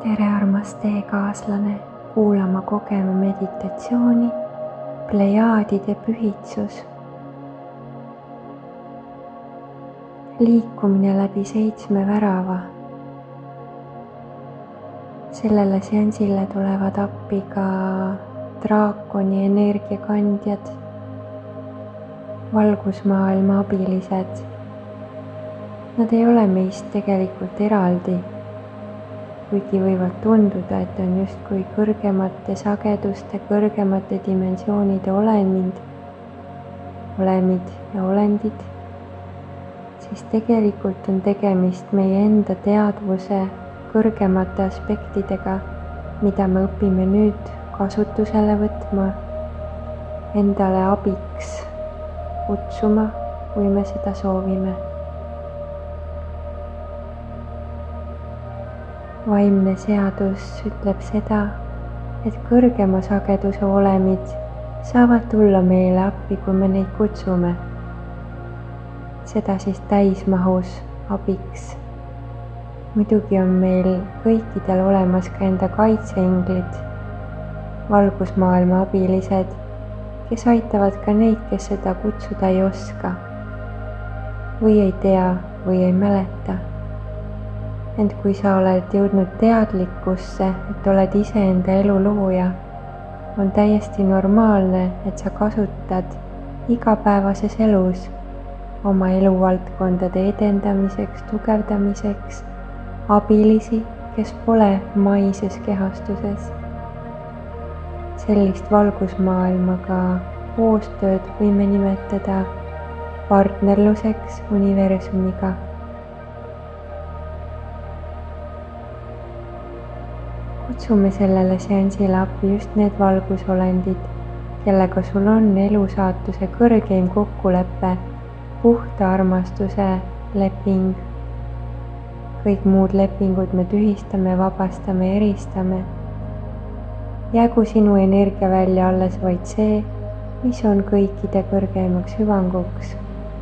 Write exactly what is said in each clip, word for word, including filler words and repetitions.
tere, armas teekaaslane, kuulama kogema meditatsiooni Plejaadide pühitsus. Liikumine läbi seitsme värava. Sellele seansile tulevad appi ka draakoni energiakandjad, valgusmaailma abilised. Nad ei ole meist tegelikult eraldi, kuigi võivad tunduda, et on justkui kõrgemate sageduste, kõrgemate dimensioonide olemid, olemid ja olendid, siis tegelikult on tegemist meie enda teadvuse kõrgemate aspektidega, mida me õpime nüüd kasutusele võtma, endale abiks kutsuma, kui me seda soovime. Vaimne seadus ütleb seda, et kõrgema sageduse olemid saavad tulla meile appi, kui me neid kutsume. Seda siis täismahus abiks. Muidugi on meil kõikidel olemas ka enda kaitseinglid, valgusmaailma abilised, kes aitavad ka neid, kes seda kutsuda ei oska või ei tea või ei mäleta. Ent kui sa oled jõudnud teadlikkusse, et oled iseenda elu looja, on täiesti normaalne, et sa kasutad igapäevases elus oma eluvaldkondade edendamiseks, tugevdamiseks abilisi, kes pole maises kehastuses. Sellist valgusmaailmaga koostööd võime nimetada partnerluseks universumiga. Kutsume sellele seansile appi just need valgusolendid, kellega sul on elusaatuse kõrgeim kokkulepe, puhta armastuse leping. Kõik muud lepingud me tühistame, vabastame, eristame. Jäägu sinu energia välja alles vaid see, mis on kõikide kõrgeimaks hüvanguks.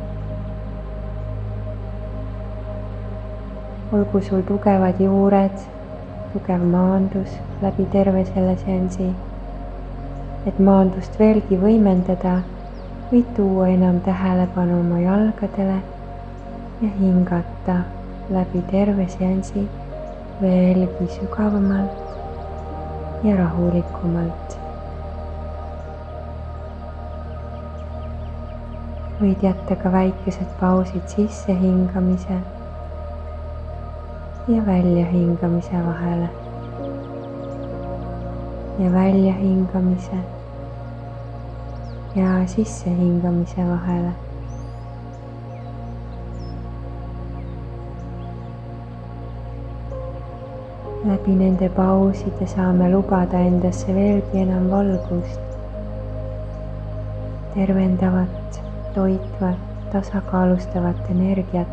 Olgu sul tugevad juured, tugev maandus läbi terve selle seansi. Et maandust veelgi võimendada, võid tuua enam tähelepanu oma jalgadele ja hingata läbi terve seansi veelgi sügavamalt ja rahulikumalt. Võid jätta ka väikesed pausid sisse hingamise ja välja hingamise vahele ja välja hingamise ja sisse hingamise vahele. Läbi nende pauside saame lubada endasse veelgi enam valgust, tervendavat, toitvat, tasakaalustavat energiat.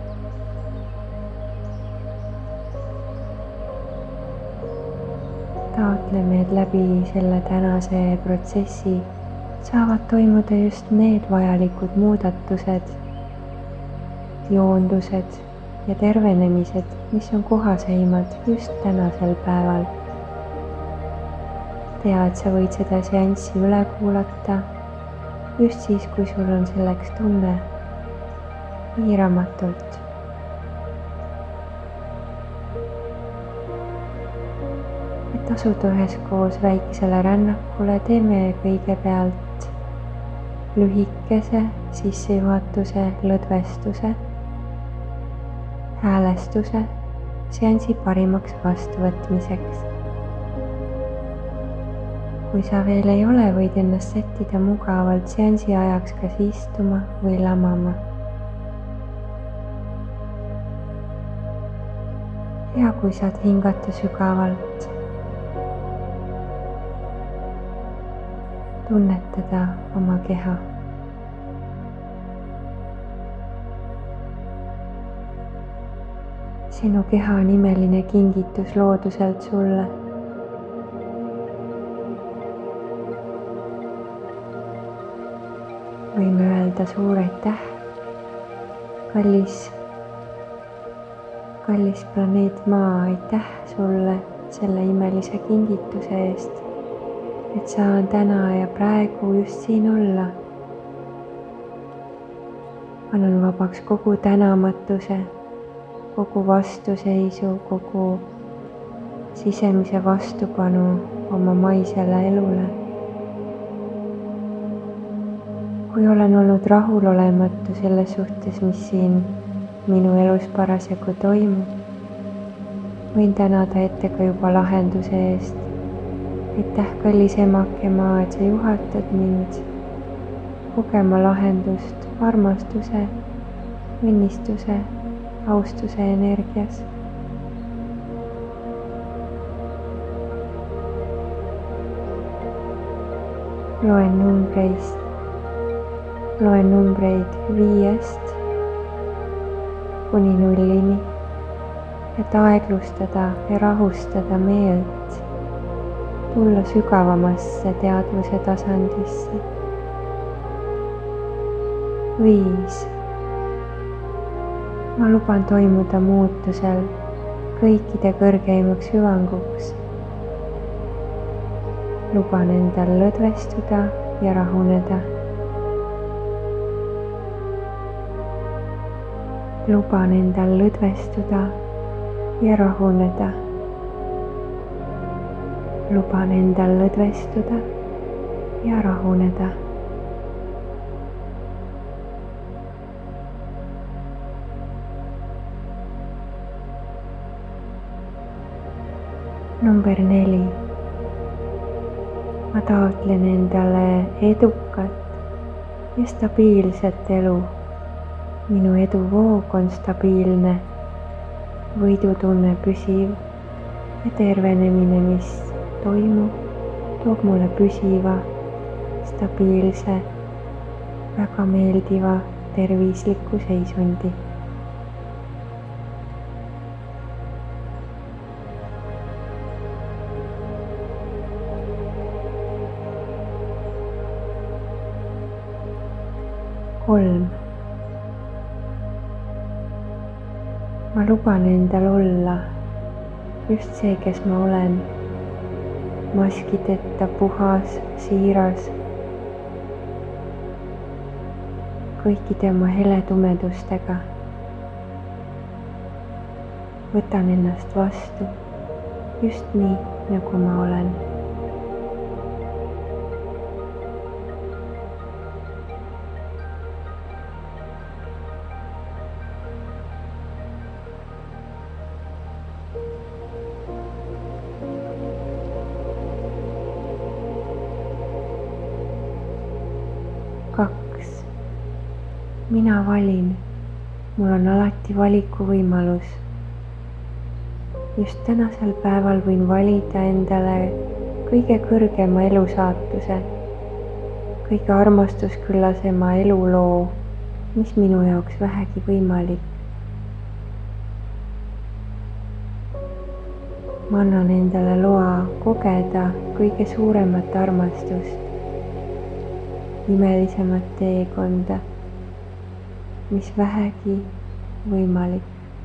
Taotleme, et läbi selle tänase protsessi saavad toimuda just need vajalikud muudatused, joondused ja tervenemised, mis on kohaseimad just tänasel päeval. Tea, et sa võid seda seanssi üle kuulata just siis, kui sul on selleks tunne, piiramatult. Et asuda üheskoos väikesele rännakule, teeme kõigepealt lühikese sissejuhatuse, lõdvestuse, häälestuse seansi parimaks vastuvõtmiseks. Kui sa veel ei ole, võid ennast settida mugavalt seansi ajaks kas istuma või lamama. Ja kui saad hingata sügavalt, tunnetada oma keha. Sinu keha on imeline kingitus looduselt sulle. Võime öelda suur aitäh, kallis, kallis planeet Maa, aitäh sulle selle imelise kingituse eest, et saan täna ja praegu just siin olla. Annan vabaks kogu tänamatuse, kogu vastuseisu, kogu sisemise vastupanu oma maisele elule. Kui olen olnud rahulolematu selles suhtes, mis siin minu elus parasjagu toimub, võin tänada ette ka juba lahenduse eest. Aitäh, kallis emake maa, et sa juhatad mind kogema lahendust armastuse, õnnistuse, austuse energias. Loen numbreist, loen numbreid viiest kuni nullini, et aeglustada ja rahustada meelt, tulla sügavamasse teadvuse tasandisse. Viis. Ma luban toimuda muutusel kõikide kõrgeimaks hüvanguks. Luban endal lõdvestuda ja rahuneda. Luban endal lõdvestuda ja rahuneda. Luban endal lõdvestuda ja rahuneda. Number neli. Ma taotlen endale edukat ja stabiilset elu. Minu eduvoog on stabiilne, võidutunne püsiv ja tervenemine, mis toimub, toob mulle püsiva, stabiilse, väga meeldiva, tervisliku seisundi. Kolm. Ma luban endal olla just see, kes ma olen, maskideta, puhas, siiras, kõikide oma heletumedustega. Võtan ennast vastu just nii, nagu ma olen. Kaks. Mina valin, mul on alati valikuvõimalus. Just tänasel päeval võin valida endale kõige kõrgema elusaatuse, kõige armastusküllasema eluloo, mis minu jaoks vähegi võimalik. Ma annan endale loa kogeda kõige suuremat armastust, imelisemat teekonda, mis vähegi võimalik.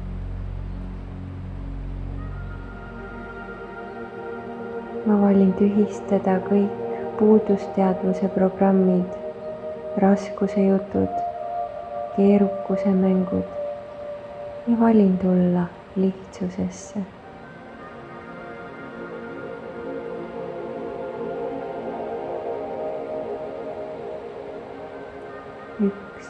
Ma valin tühistada kõik puudusteadvuse programmid, raskuse jutud, keerukuse mängud ja valin tulla lihtsusesse. Üks.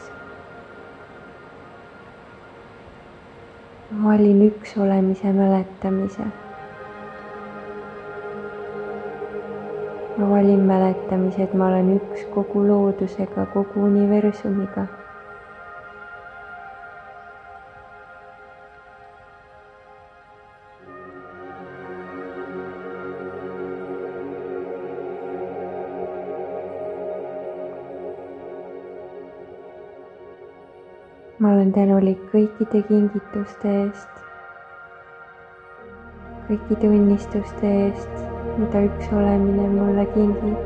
Ma valin üks olemise mäletamise. Ma valin mäletamise, et ma olen üks kogu loodusega, kogu universumiga. Ma olen tänulik kõikide kingituste eest, kõikide õnnistuste eest, mida üks olemine mulle kingib.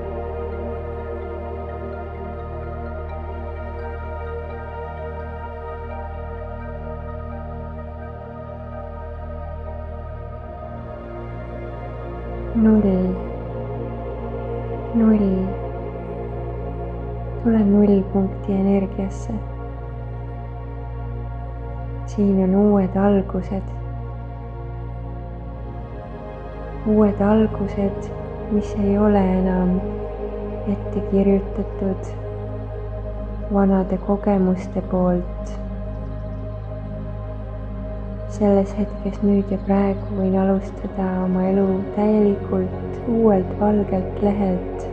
null, null. Tule nullpunkti energiasse. siin on uued algused. uued algused, mis ei ole enam ette kirjutatud vanade kogemuste poolt. selles hetkes nüüd ja praegu võin alustada oma elu täielikult uuelt valgelt lehelt.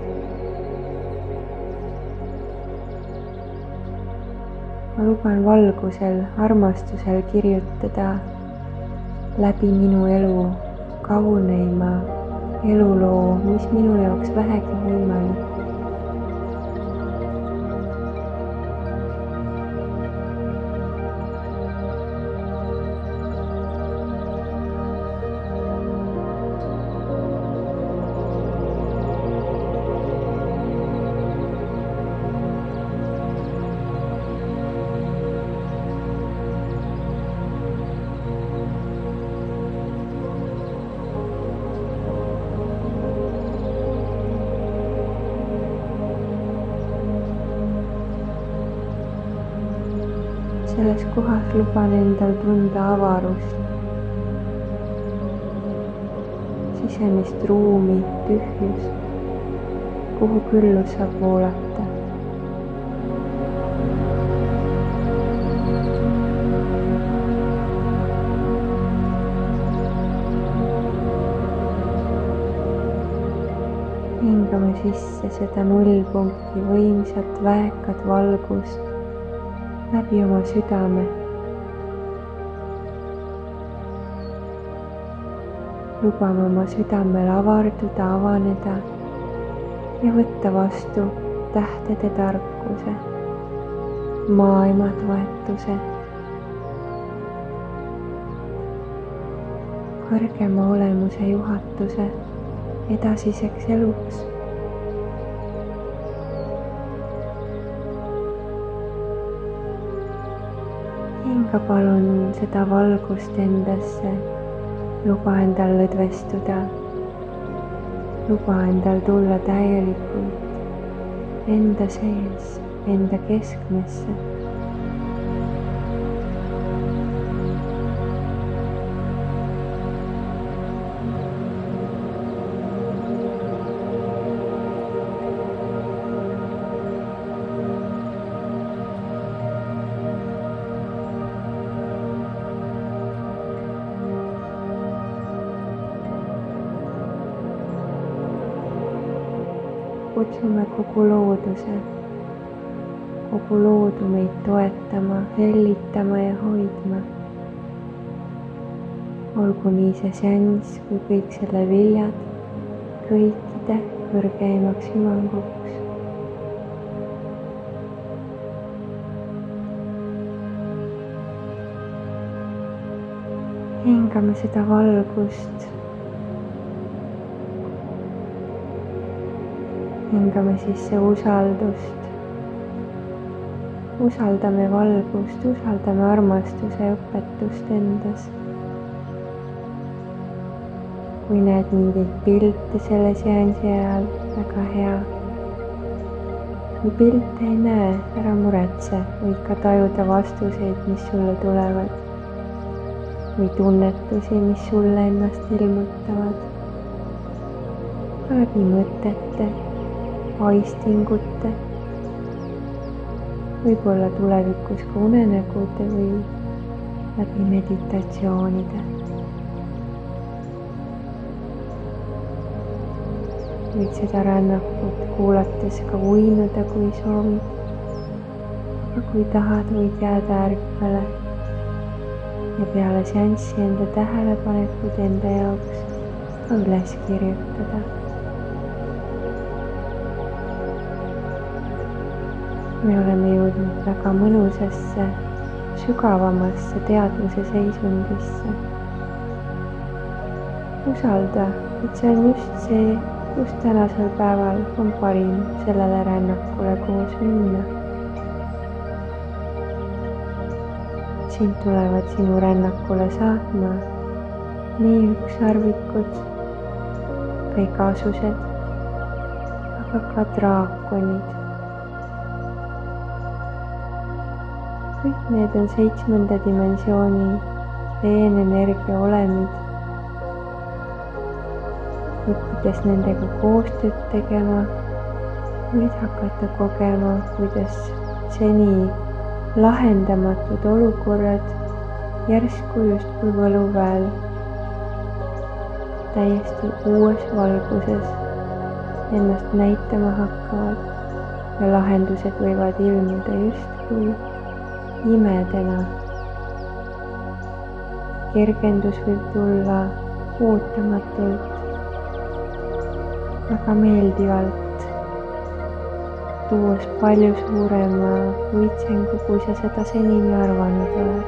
ma luban valgusel, armastusel kirjutada läbi minu elu kauneima eluloo, mis minu jaoks vähegi võimalik. selles kohas luban endal tunda avarust, sisemist ruumi, tühjust, kuhu küllus saab voolata. hingame sisse seda nullpunkti võimsat väekat valgust läbi oma südame. lubame oma südamel avarduda, avaneda ja võtta vastu tähtede tarkuse, maailma toetuse, kõrgema olemuse juhatuse edasiseks eluks. hinga palun seda valgust endasse, luba endal lõdvestuda, luba endal tulla täielikult enda sees, enda keskmesse. kutsume kogu looduse, kogu loodu meid toetama, hellitama ja hoidma. olgu nii see seanss kui kõik selle viljad kõikide kõrgeimaks hüvanguks. hingame seda valgust. hingame sisse usaldust. usaldame valgust, usaldame armastuse õpetust endas. kui näed mingeid pilte selle seansi ajal, väga hea. kui pilte ei näe, ära muretse, võid ka tajuda vastuseid, mis sulle tulevad. või tunnetusi, mis sulle ennast ilmutavad. ka läbi mõtete, aistingute, võib-olla tulevikus ka unenägude või läbi meditatsioonide. võid seda rännakut kuulates ka uinuda, kui soovid. aga kui tahad, võid jääda ärkvele ja peale seanssi enda tähelepanekud enda jaoks ka üles kirjutada. me oleme jõudnud väga mõnusasse, sügavamasse teadvuse seisundisse. usalda, et see on just see, kus tänasel päeval on parim sellele rännakule koos minna. sind tulevad sinu rännakule saatma nii ükssarvikud, pegasused, aga ka draakonid. kõik need on seitsmenda dimensiooni peenenergia olemid. õppides nendega koostööd tegema, võid hakata kogema, kuidas seni lahendamatud olukorrad järsku justkui võluväel täiesti uues valguses ennast näitama hakkavad ja lahendused võivad ilmuda justkui imedena. kergendus võib tulla ootamatult, väga meeldivalt, tuues palju suurema võitsengu, kui sa seda senini arvanud oled.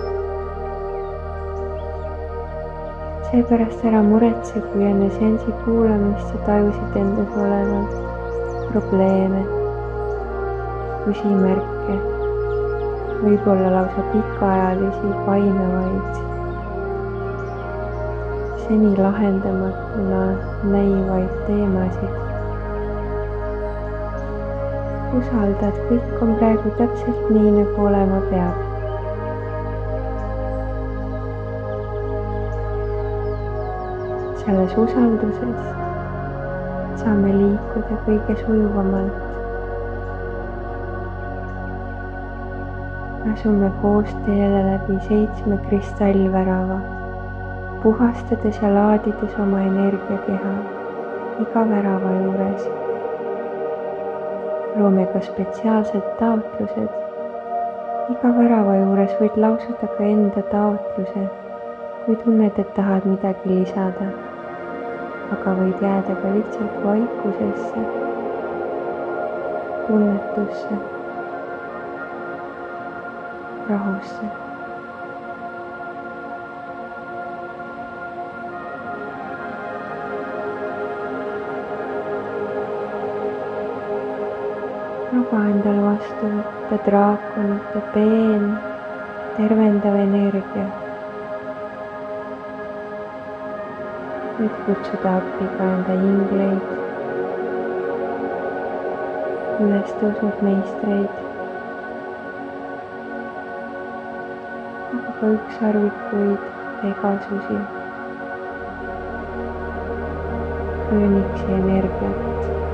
seepärast ära muretse, kui enne seansi kuulamist sa tajusid endas olevat probleeme, küsimärke, võib-olla lausa pikaajalisi painavaid, seni lahendamatuna näivaid teemasid. usalda, et kõik on praegu täpselt nii, nagu olema peab. selles usalduses saame liikuda kõige sujuvamalt. asume koos teele läbi seitsme kristallvärava, puhastades ja laadides oma energiakeha iga värava juures. loome ka spetsiaalsed taotlused. iga värava juures võid lausuda ka enda taotluse, kui tunned, et tahad midagi lisada, aga võid jääda ka lihtsalt vaikusesse, tunnetusse, rahusse. luba endale vastu võtta draakonite peen, tervendav energia. võid kutsuda appi ka enda ingleid, üles tõusnud meistreid, aga ka ükssarvikuid, pegasusi, fööniksi energiat.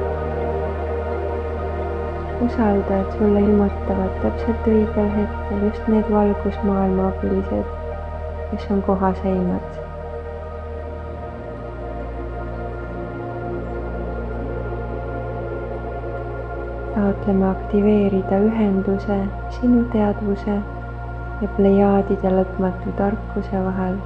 usalda, et sulle ilmutavad täpselt õigel hetkel just need valgusmaailma abilised, kes on kohaseimad. taotleme aktiveerida ühenduse sinu teadvuse ja plejaadide lõpmatu tarkuse vahel.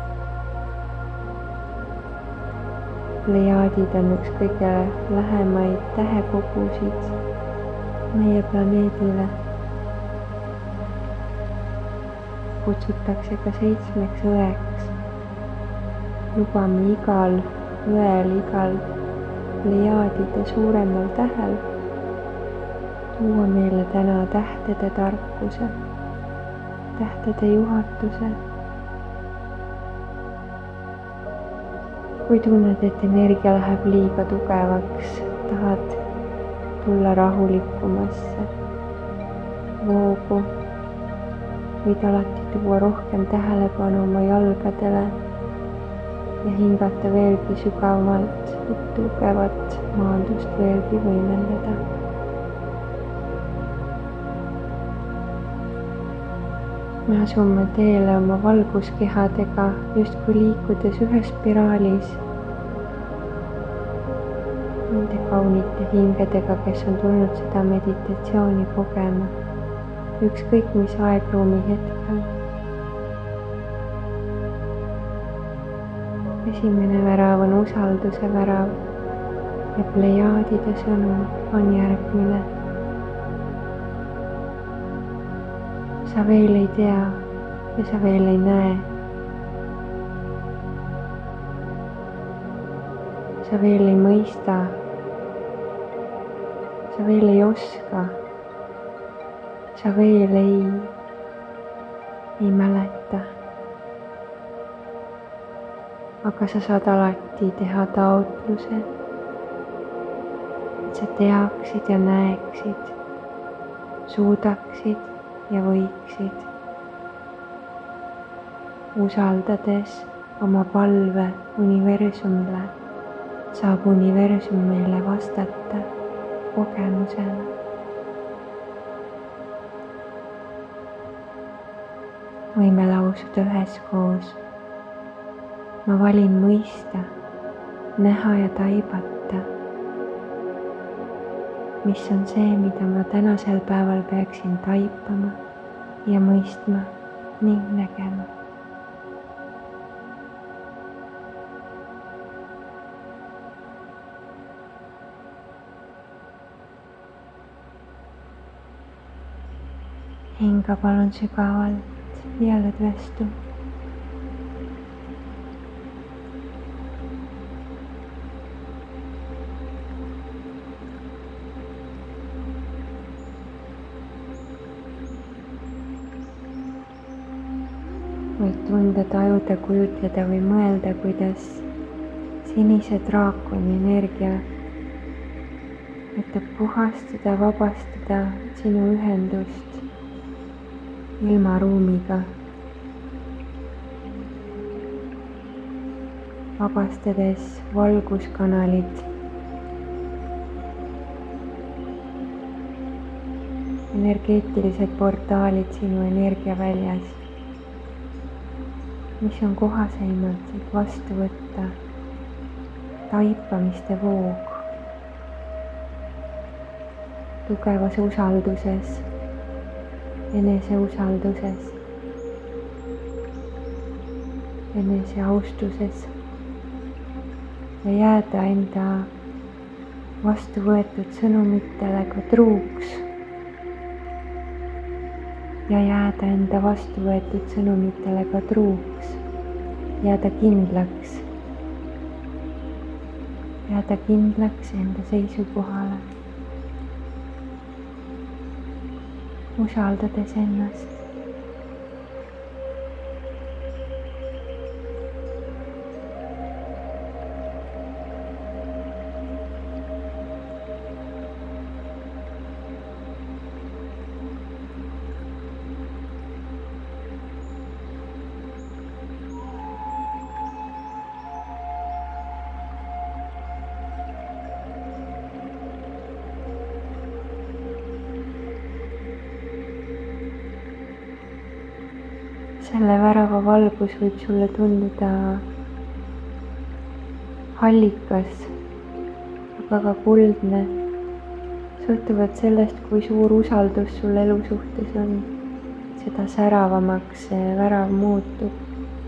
plejaadid on üks kõige lähemaid tähekogusid meie planeedile. kutsutakse ka seitsmeks õeks. lubame igal õel, igal plejaadide suuremal tähel tuua meile täna tähtede tarkuse, tähtede juhatuse. kui tunned, et energia läheb liiga tugevaks, tahad tulla rahulikumasse voogu, võid alati tuua rohkem tähelepanu oma jalgadele ja hingata veelgi sügavamalt, et tugevat maandust veelgi võimendada. me asume teele oma valguskehadega, justkui liikudes ühes spiraalis nende kaunite hingedega, kes on tulnud seda meditatsiooni kogema, ükskõik mis aegruumi hetkel. esimene värav on usalduse värav ja plejaadide sõnum on järgmine. sa veel ei tea ja sa veel ei näe. sa veel ei mõista. sa veel ei oska. sa veel ei, ei mäleta. aga sa saad alati teha taotluse, et sa teaksid ja näeksid, suudaksid ja võiksid, usaldades oma palve universumile, saab universum meile vastata kogemusena. Võime lausuda üheskoos. Ma valin mõista, näha ja taibata, mis on see, mida ma tänasel päeval peaksin taipama ja mõistma ning nägema. Hinga palun sügavalt ja lõdvestu. Võid tunda, tajuda, kujutleda või mõelda, kuidas sinise draakoni energia aitab puhastada, vabastada sinu ühendust ilmaruumiga, vabastades valguskanalid, energeetilised portaalid sinu energiaväljas, mis on kohaseimad, et vastu võtta taipamiste voog, tugevas usalduses, eneseusalduses, eneseaustuses ja jääda enda vastu võetud sõnumitele ka truuks ja jääda enda vastu võetud sõnumitele ka truuks, jääda kindlaks, jääda kindlaks enda seisukohale, usaldades ennast. Selle värava valgus võib sulle tunduda hallikas, aga ka kuldne, sõltuvalt sellest, kui suur usaldus sul elu suhtes on, seda säravamaks see värav muutub.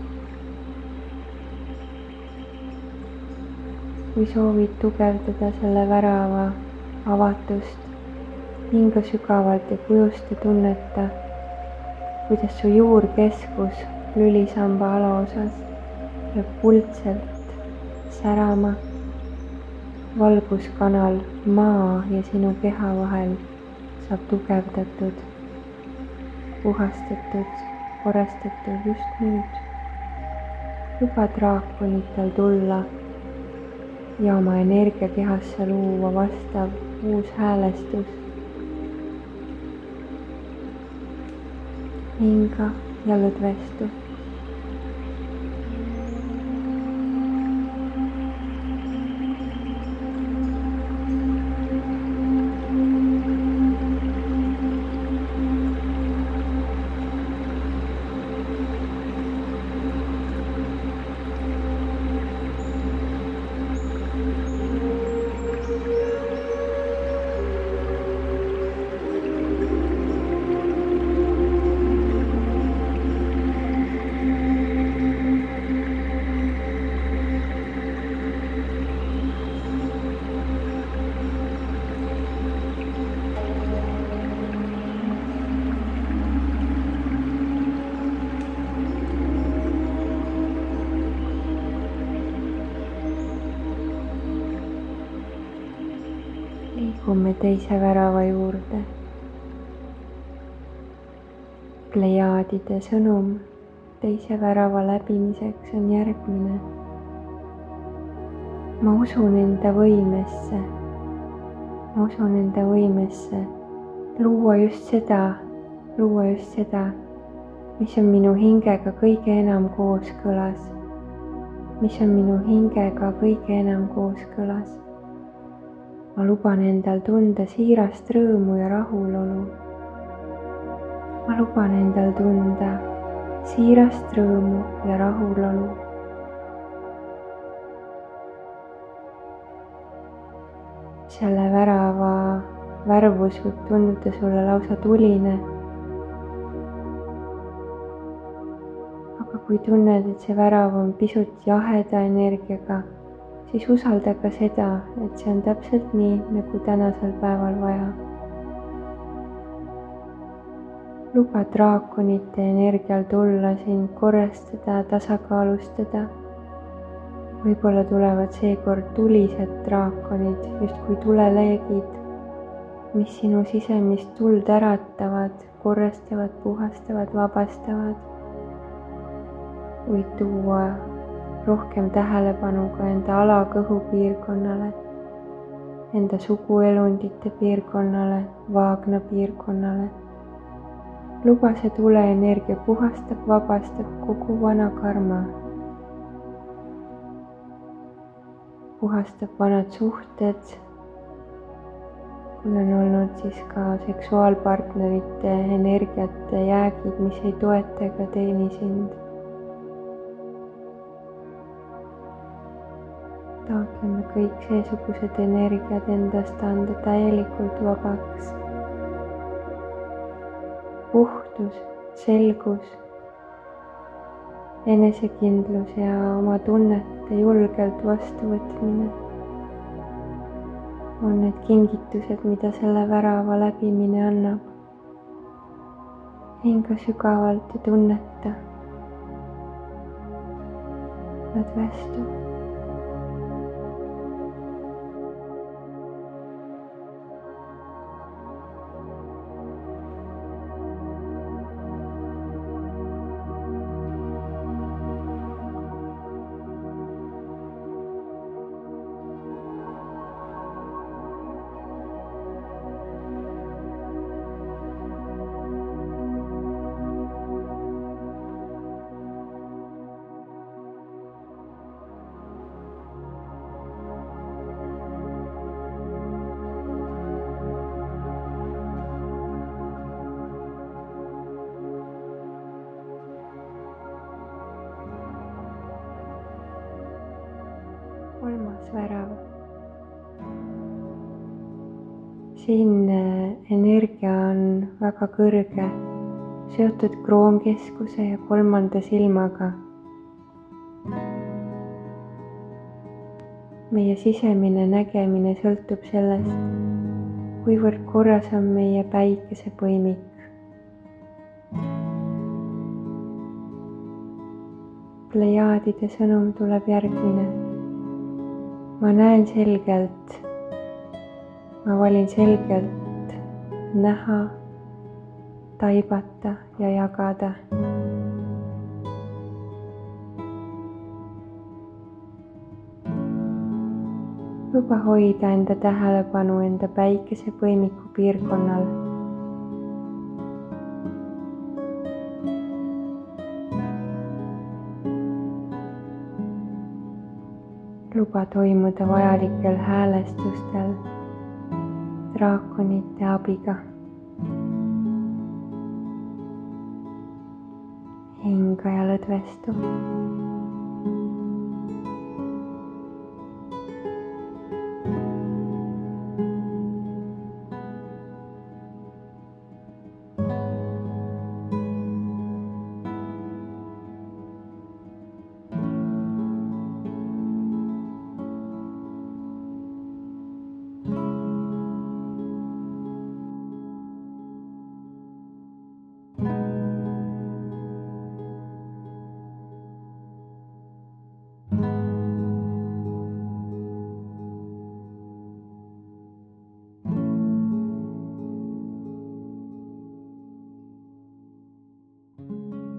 Kui soovid tugevdada selle värava avatust, hinga sügavalt ja kujusta tunneta, kuidas su juurkeskus lülisamba alaosas lööb kuldselt särama, valguskanal maa ja sinu keha vahel saab tugevdatud, puhastatud, korrastatud just nüüd. Luba draakonitel tulla ja oma energiakehasse luua vastav uus häälestus. Hinga ja lõdvestu. Liigume teise värava juurde. Plejaadide sõnum teise värava läbimiseks on järgmine. ma usun enda võimesse. ma usun enda võimesse luua just seda, luua just seda, mis on minu hingega kõige enam kooskõlas, mis on minu hingega kõige enam kooskõlas. ma luban endal tunda siirast rõõmu ja rahulolu. ma luban endal tunda siirast rõõmu ja rahulolu. selle värava värvus võib tunduda sulle lausa tuline. aga kui tunned, et see värav on pisut jaheda energiaga, siis usalda ka seda, et see on täpselt nii, nagu tänasel päeval vaja. luba draakonite energial tulla sind korrastada, tasakaalustada. võib-olla tulevad seekord tulised draakonid, justkui tuleleegid, mis sinu sisemist tuld äratavad, korrastavad, puhastavad, vabastavad. võid tuua rohkem tähelepanu ka enda alakõhupiirkonnale, enda suguelundite piirkonnale, vaagna piirkonnale. luba see tuleenergia puhastab, vabastab kogu vana karma. puhastab vanad suhted, kui on olnud siis ka seksuaalpartnerite energiate jäägid, mis ei toeta ega teeni sind. taotleme kõik seesugused energiat endast anda täielikult vabaks. puhtus, selgus, enesekindlus ja oma tunnete julgelt vastuvõtmine on need kingitused, mida selle värava läbimine annab. hinga sügavalt ja tunneta. lõdvestu. kolmas värav. siin energia on väga kõrge, seotud kroonkeskuse ja kolmanda silmaga. meie sisemine nägemine sõltub sellest, kuivõrd korras on meie päikesepõimik. Plejaadide sõnum tuleb järgmine. ma näen selgelt, ma valin selgelt näha, taibata ja jagada. luba hoida enda tähelepanu enda päikesepõimiku piirkonnal. luba toimuda vajalikel häälestustel draakonite abiga. hinga ja lõdvestu.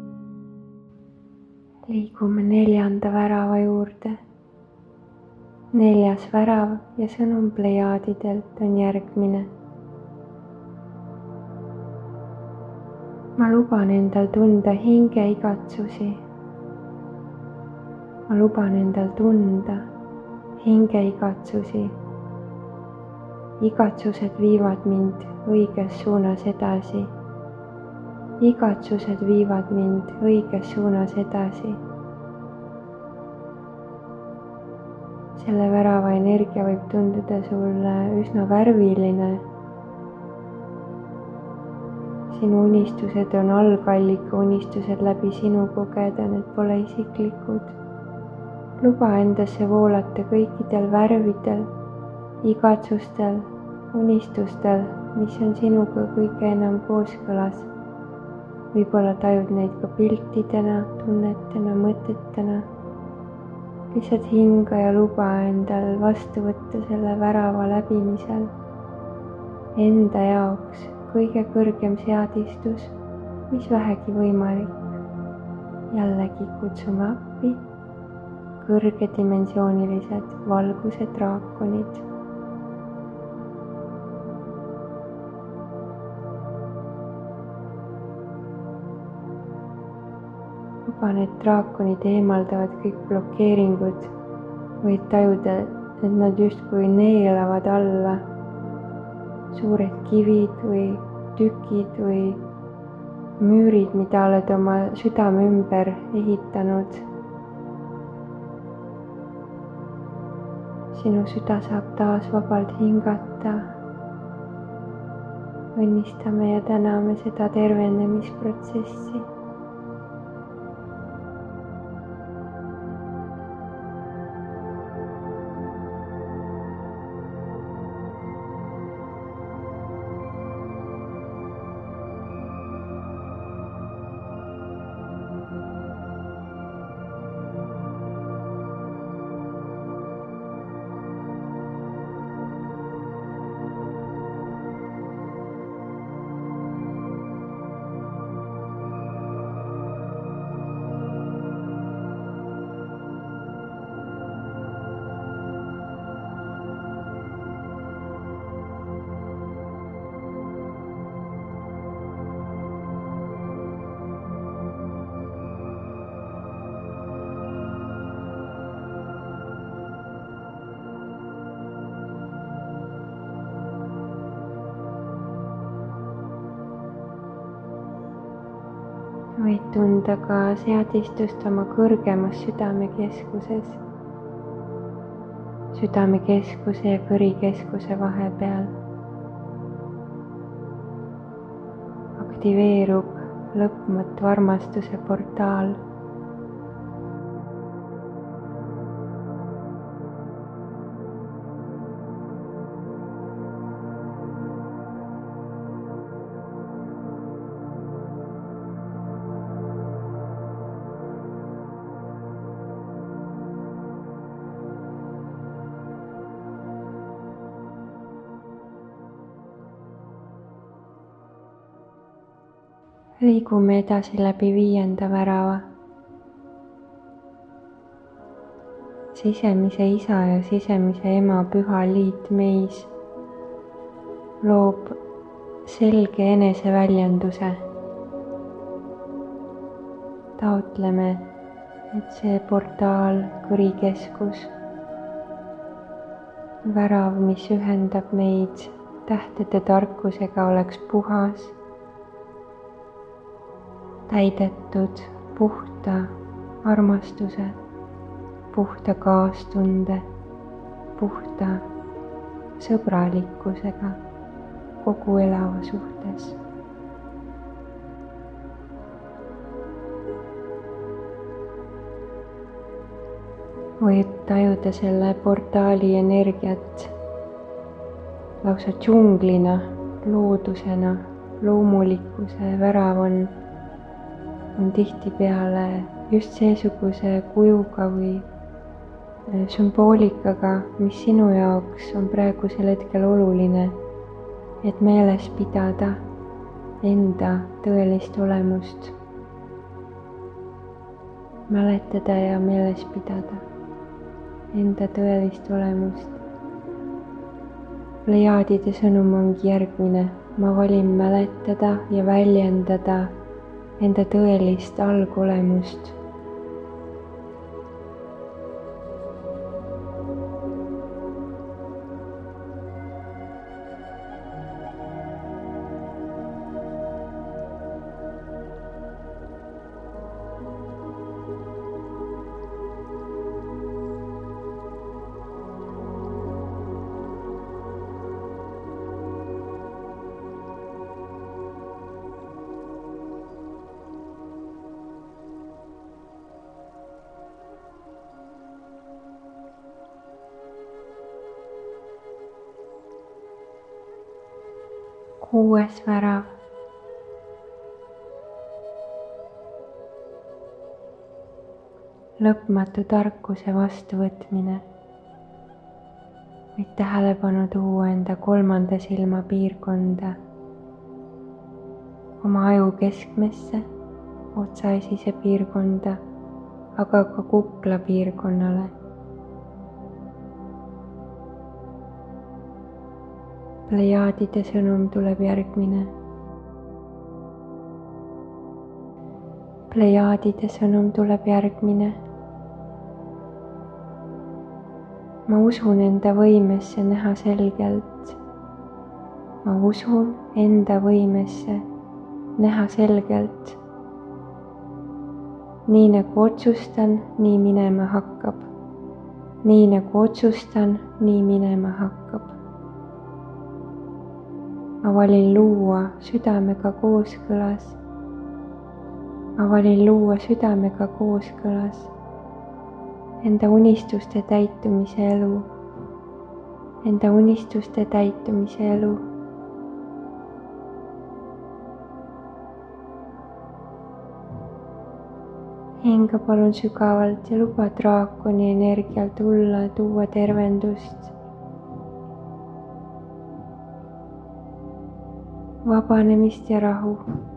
liigume neljanda värava juurde. neljas värav ja sõnum plejaadidelt on järgmine. ma luban endal tunda hinge igatsusi. ma luban endal tunda hinge igatsusi. igatsused viivad mind õiges suunas edasi. igatsused viivad mind õiges suunas edasi. selle värava energia võib tunduda sulle üsna värviline. sinu unistused on algallika unistused, läbi sinu kogeda, need pole isiklikud. luba endasse voolata kõikidel värvidel, igatsustel, unistustel, mis on sinuga kõige enam kooskõlas. võib-olla tajud neid ka piltidena, tunnetena, mõtetena. lihtsalt hinga ja luba endal vastu võtta selle värava läbimisel. Enda jaoks kõige kõrgem seadistus, mis vähegi võimalik. jällegi kutsume appi kõrgedimensioonilised valguse draakonid. luba need draakonid eemaldavad kõik blokeeringud. võid tajuda, et nad justkui neelavad alla suured kivid või tükid või müürid, mida oled oma südame ümber ehitanud. sinu süda saab taas vabalt hingata. õnnistame ja täname seda tervenemisprotsessi. võid tunda ka seadistust oma kõrgemas südamekeskuses, südamekeskuse ja kõrikeskuse vahepeal. aktiveerub lõpmatu armastuse portaal. liigume edasi läbi viienda värava. sisemise isa ja sisemise ema püha liit meis loob selge eneseväljenduse. taotleme, et see portaal, kõrikeskus, värav, mis ühendab meid tähtede tarkusega, oleks puhas, täidetud puhta armastuse, puhta kaastunde, puhta sõbralikkusega kogu elava suhtes. Võid tajuda selle portaali energiat lausa džunglina, loodusena, loomulikkuse värav on on tihtipeale just seesuguse kujuga või sümboolikaga, mis sinu jaoks on praegusel hetkel oluline, et meeles pidada enda tõelist olemust, mäletada ja meeles pidada. enda tõelist olemust. Plejaadide sõnum ongi järgmine. Ma valin mäletada ja väljendada enda tõelist algolemust. Kuues värav. Lõpmatu tarkuse vastuvõtmine. Võid tähelepanu tuua enda kolmanda silma piirkonda, oma aju keskmesse, otsaesise piirkonda, aga ka kukla piirkonnale. Plejaadide sõnum tuleb järgmine. Plejaadide sõnum tuleb järgmine. Ma usun enda võimesse näha selgelt. Ma usun enda võimesse näha selgelt. Nii nagu otsustan, nii minema hakkab. Nii nagu otsustan, nii minema hakkab. Ma valin luua südamega kooskõlas. Ma valin luua südamega kooskõlas enda unistuste täitumise elu. Enda unistuste täitumise elu. Hinga palun sügavalt ja luba draakoni energial tulla, tuua tervendust. Vabanemist ja rahu.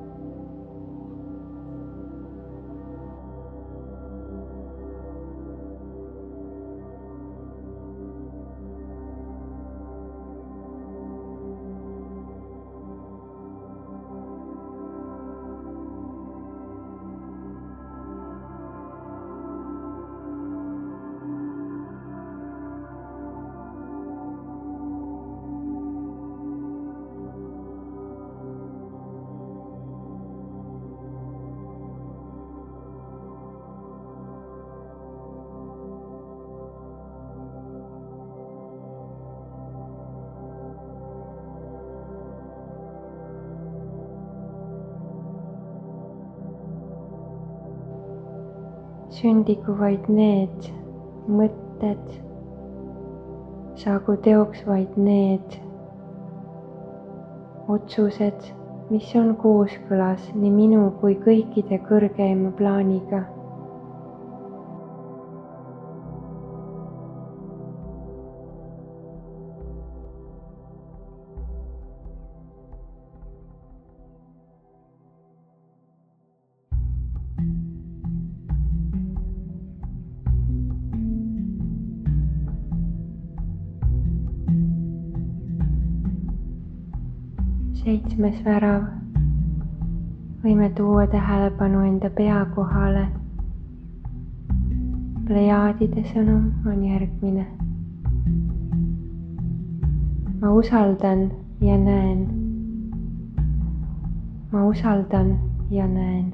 Sündigu vaid need mõtted, saagu teoks vaid need otsused, mis on kooskõlas nii minu kui kõikide kõrgeima plaaniga. Seitsmes värav. Võime tuua tähelepanu enda pea kohale. Plejaadide sõnum on järgmine. Ma usaldan ja näen. Ma usaldan ja näen.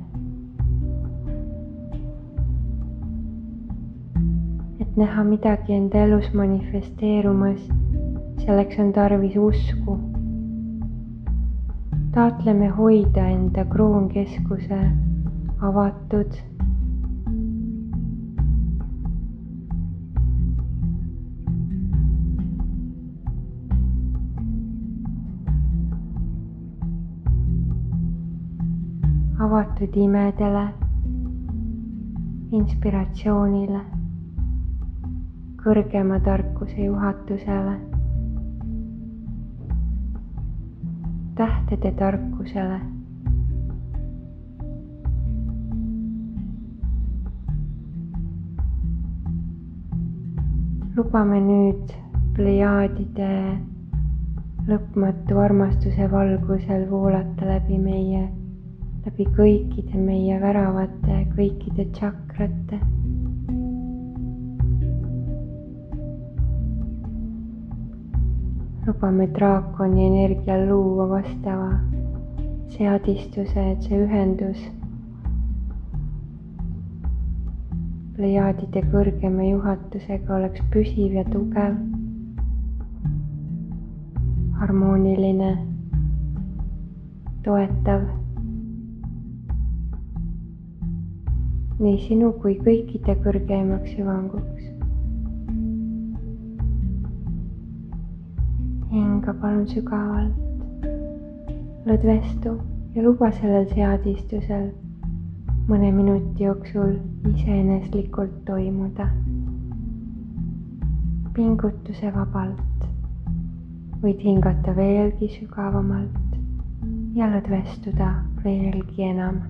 Et näha midagi enda elus manifesteerumas, selleks on tarvis usku. Taotleme hoida enda kroonkeskuse avatud. Avatud imedele, inspiratsioonile, kõrgema tarkuse juhatusele, tähtede tarkusele. lubame nüüd plejaadide lõpmatu armastuse valgusel voolata läbi meie, läbi kõikide meie väravate, kõikide tšakrate. Lubame draakoni energial luua vastava seadistuse, et see ühendus plejaadide kõrgema juhatusega oleks püsiv ja tugev, harmooniline, toetav nii sinu kui kõikide kõrgeimaks hüvanguks. Hinga palun sügavalt, lõdvestu ja luba sellel seadistusel mõne minuti jooksul iseeneslikult toimuda. Pingutuse vabalt võid hingata veelgi sügavamalt ja lõdvestuda veelgi enam.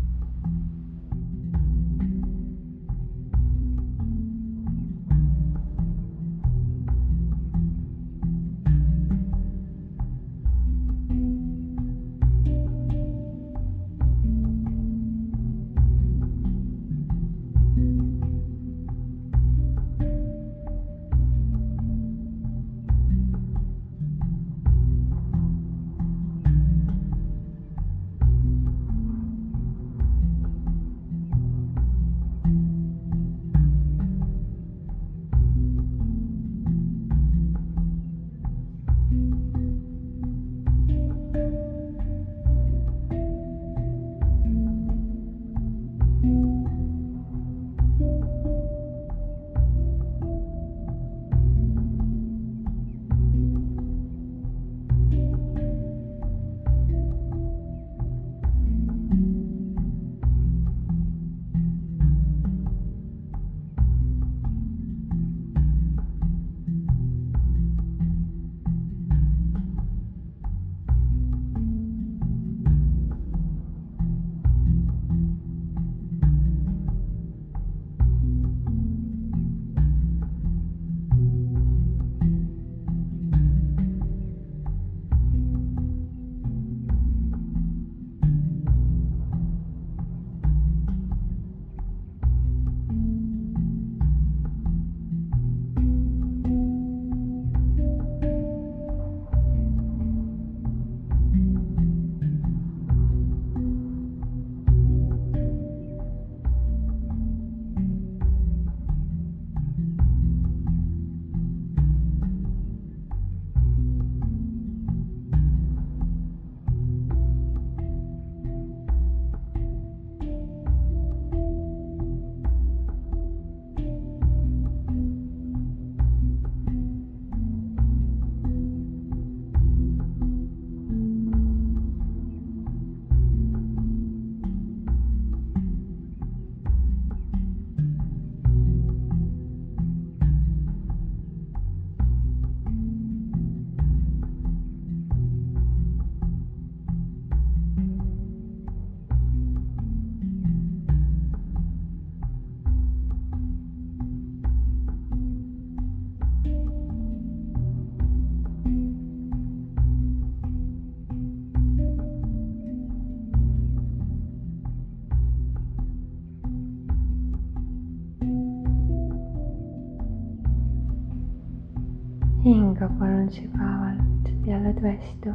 Hinga palun sügavalt ja lõdvestu.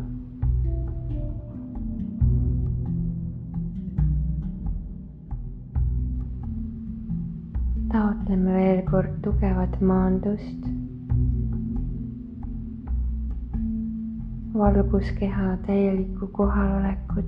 Taotleme veel kord tugevat maandust, valguskeha täielikku kohalolekut.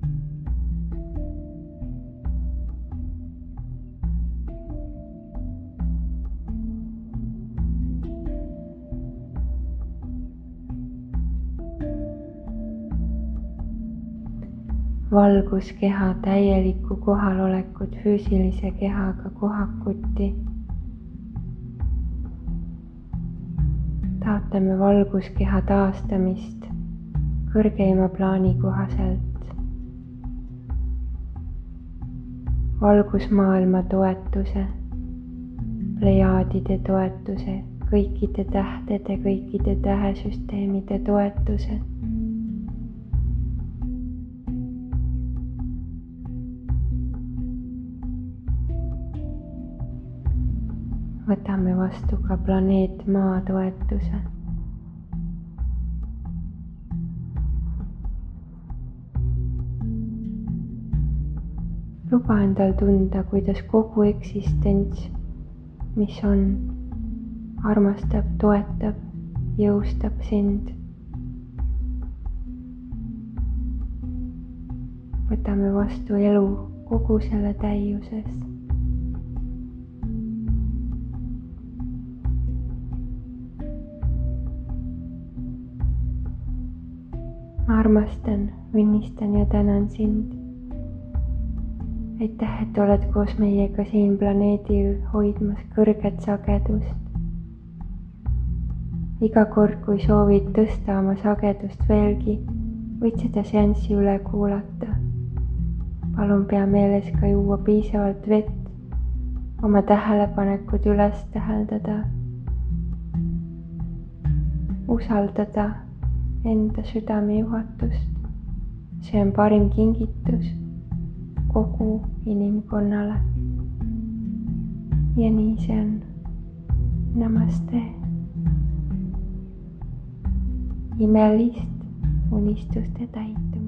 Valguskeha täielikku kohalolekut füüsilise kehaga kohakuti. Taotleme valguskeha taastamist kõrgeima plaani kohaselt. Valgusmaailma toetuse, plejaadide toetuse, kõikide tähtede, kõikide tähesüsteemide toetuse. Võtame vastu ka planeet Maa toetuse. Luba endal tunda, kuidas kogu eksistents, mis on, armastab, toetab, jõustab sind. Võtame vastu elu kogu selle täiuses. Ma armastan, õnnistan ja tänan sind. Aitäh, et oled koos meiega siin planeedil hoidmas kõrget sagedust. Iga kord, kui soovid tõsta oma sagedust veelgi, võid seda seanssi üle kuulata. Palun pea meeles ka juua piisavalt vett, oma tähelepanekud üles täheldada. Usaldada enda südamejuhatust. See on parim kingitus kogu inimkonnale. Ja nii see on. Namaste. Imelist unistuste täitu.